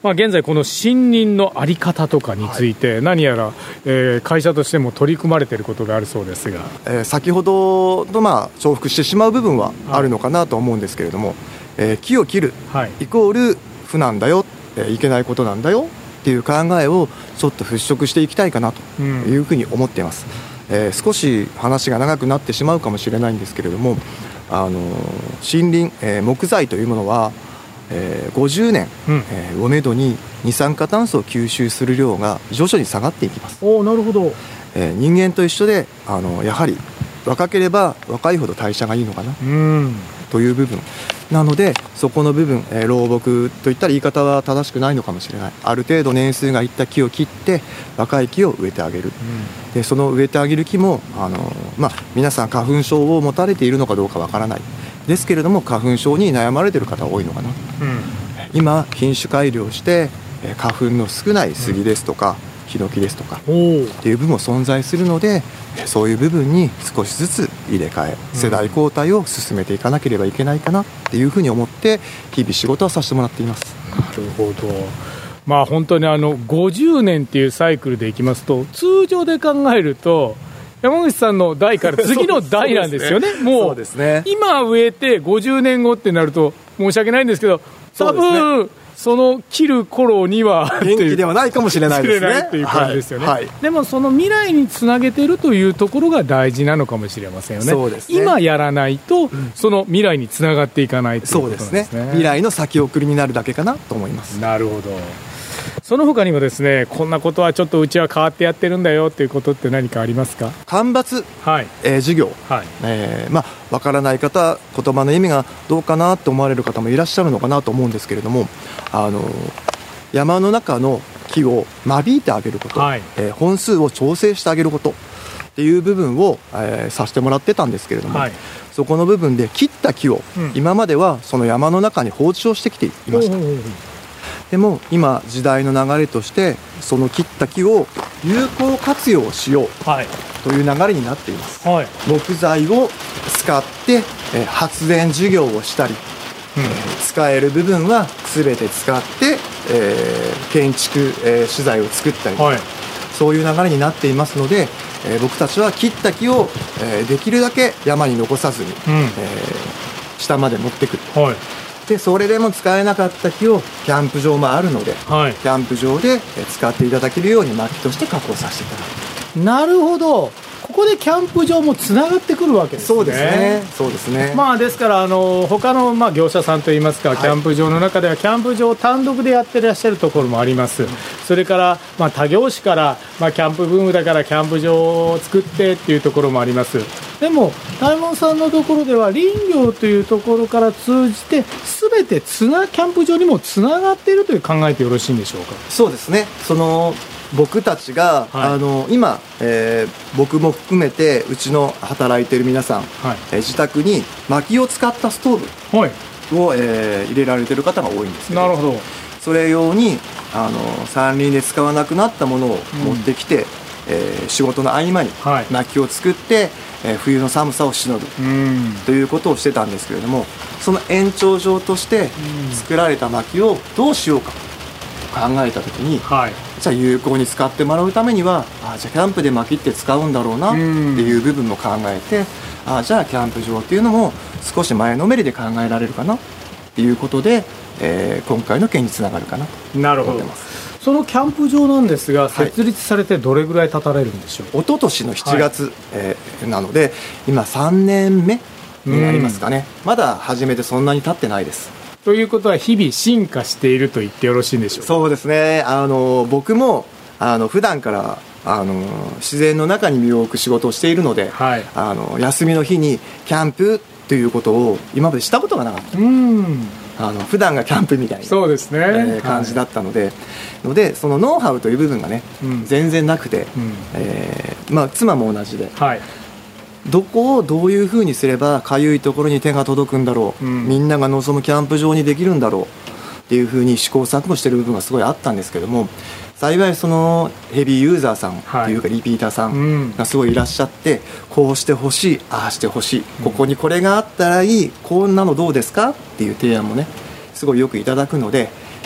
現在この森林の在り方とかについて何やら、会社としても取り組まれていることがあるそうですが、 先ほどと重複してしまう部分はあるのかなと思うんですけれども、木を切る、イコール負なんだよ、いけないことなんだよっていう考えをちょっと払拭していきたいかなというふうに思っています。少し話が長くなってしまうかもしれないんですけれども、森林、木材というものは50年、をめどに二酸化炭素を吸収する量が徐々に下がっていきます。 なるほど。 人間と一緒でやはり若ければ若いほど代謝がいいのかなという部分なので、そこの部分、老木といったら言い方は正しくないのかもしれない。ある程度年数がいった木を切って若い木を植えてあげる、でその植えてあげる木も皆さん花粉症を持たれているのかどうかわからないですけれども、花粉症に悩まれている方多いのかな、今品種改良して花粉の少ない杉ですとかヒノキですとかっていう部分も存在するので、そういう部分に少しずつ入れ替え、世代交代を進めていかなければいけないかなっていうふうに思って日々仕事はさせてもらっています。 なるほど。本当に50年っていうサイクルでいきますと、通常で考えると山口さんの代から次の代なんですよね。もう今植えて50年後ってなると申し訳ないんですけど、多分その切る頃には元気ではないかもしれないですねっていう感じですよね。でもその未来につなげてるというところが大事なのかもしれませんよね。 そうですね。 今やらないと、その未来につながっていかないということなんですね。 そうですね。未来の先送りになるだけかなと思います。 なるほど。その他にもですね、こんなことはちょっとうちは変わってやってるんだよということって何かありますか？ 間伐、授業、わからない方、言葉の意味がどうかなと思われる方もいらっしゃるのかなと思うんですけれども、山の中の木を間引いてあげること、本数を調整してあげることっていう部分を、させてもらってたんですけれども、そこの部分で切った木を、今まではその山の中に放置をしてきていました。でも今時代の流れとしてその切った木を有効活用しようという流れになっています。木材を使って発電事業をしたり、使える部分は全て使って建築資材を作ったり、そういう流れになっていますので、僕たちは切った木をできるだけ山に残さずに下まで持ってくる。でそれでも使えなかった木をキャンプ場もあるので、キャンプ場で使っていただけるように薪として加工させていただく。 なるほど。ここでキャンプ場もつながってくるわけですね。 そうですね。 ですから他の業者さんといいますか、キャンプ場の中ではキャンプ場を単独でやってらっしゃるところもあります。それから他業種から、キャンプブームだからキャンプ場を作ってっていうところもあります。でも大門さんのところでは林業というところから通じて全てキャンプ場にもつながっているという考えてよろしいんでしょうか？ そうですね。僕たちが、今、僕も含めてうちの働いている皆さん、自宅に薪を使ったストーブを、入れられている方が多いんですけど、 なるほど。 それ用に山林で使わなくなったものを持ってきて、仕事の合間に薪を作って、冬の寒さをしのぐということをしてたんですけれども、その延長上として作られた薪をどうしようかと考えたときに、じゃあ有効に使ってもらうためにはじゃあキャンプで薪って使うんだろうなっていう部分も考えて、じゃあキャンプ場っていうのも少し前のめりで考えられるかなっていうことで、今回の件につながるかなと思ってます。 そのキャンプ場なんですが、設立されてどれぐらい経たれるんでしょう？ 一昨年の7月、なので今3年目になりますかね。まだ始めてそんなに経ってないです。 ということは日々進化していると言ってよろしいんでしょうか？ そうですね。僕も普段から自然の中に身を置く仕事をしているので、休みの日にキャンプということを今までしたことがなかった。普段がキャンプみたいな、感じだったので、そのノウハウという部分がね、全然なくて、妻も同じで、どこをどういうふうにすればかゆいところに手が届くんだろう、みんなが望むキャンプ場にできるんだろうっていうふうに試行錯誤している部分がすごいあったんですけども、幸いそのヘビーユーザーさんというかリピーターさんがすごいいらっしゃって、こうしてほしい、ああしてほしい、ここにこれがあったらいい、こんなのどうですかっていう提案もねすごいよくいただくので、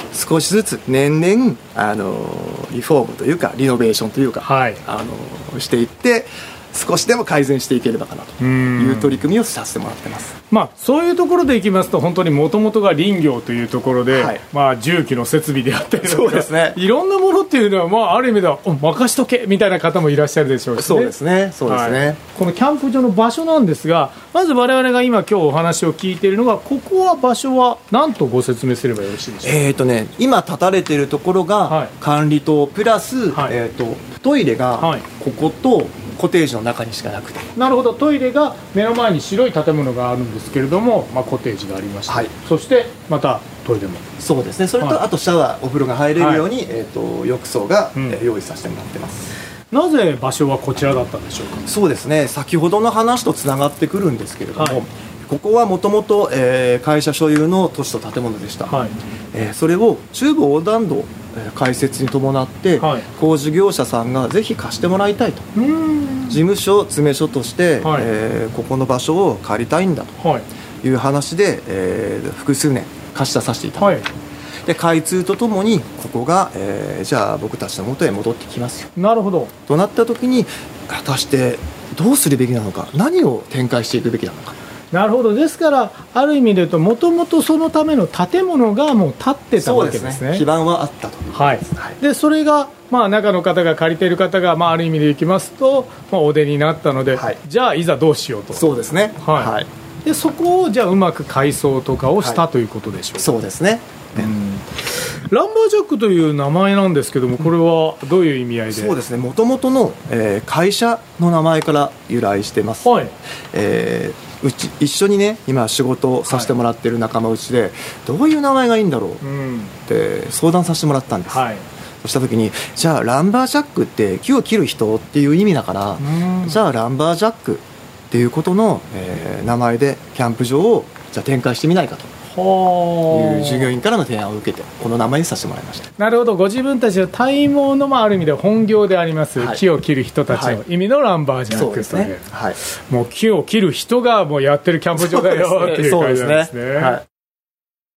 少しずつ年々リフォームというかリノベーションというか、はい、していって少しでも改善していければかなという取り組みをさせてもらってます。 そういうところでいきますと本当にもともとが林業というところで、はい、重機の設備であったりとか、 そうですね、 いろんなものっていうのは、ある意味では任しとけみたいな方もいらっしゃるでしょうし、ね、 そうですね、そうですね、はい、 このキャンプ場の場所なんですが、まず我々が今お話を聞いているのが、ここは場所は何とご説明すればよろしいでしょうか。 今建たれているところが管理棟プラス、はい、トイレがこことコテージの中にしかなくて、 なるほど、トイレが目の前に白い建物があるんですけれども、コテージがありまして、はい、そしてまたトイレも、 そうですね、それと、はい、あとシャワー、お風呂が入れるように、浴槽が、用意させてもらってます。 なぜ場所はこちらだったんでしょうか。 そうですね、先ほどの話とつながってくるんですけれども、はい、ここはもともと会社所有の土地と建物でした、はい、それを中部横断道開設に伴って、はい、工事業者さんがぜひ貸してもらいたいと、事務所詰め所として、はい、ここの場所を借りたいんだという話で、複数年貸し出させていただいて、はい、で開通とともにここが、じゃあ僕たちの元へ戻ってきますよ、 なるほどとなった時に、果たしてどうするべきなのか、何を展開していくべきなのか。 なるほど、ですからある意味で言うと、もともとそのための建物がもう建ってたわけですね。 そうですね、基盤はあったと、 はい、でそれが、中の方が借りている方が、ある意味でいきますと、お出になったので、はい、じゃあいざどうしようと。 そうですね、 はいはい、でそこをじゃあうまく改装とかをした、はい、ということでしょうか。 そうですね、 ランバージャックという名前なんですけども、これはどういう意味合いで。 そうですね、もともとの、会社の名前から由来してます、はい、一緒にね今仕事をさせてもらってる仲間内で、どういう名前がいいんだろうって相談させてもらったんです、はい、そした時に、じゃあランバージャックって木を切る人っていう意味だから、じゃあランバージャックっていうことの、名前でキャンプ場をじゃあ展開してみないかという従業員からの提案を受けて、この名前にさせてもらいました。 なるほど、ご自分たちの体毛の、ある意味で本業であります、はい、木を切る人たちの意味のランバージャック、はい、そうですね、はい、もう木を切る人がもうやってるキャンプ場だよっていう感じなんですね。はい、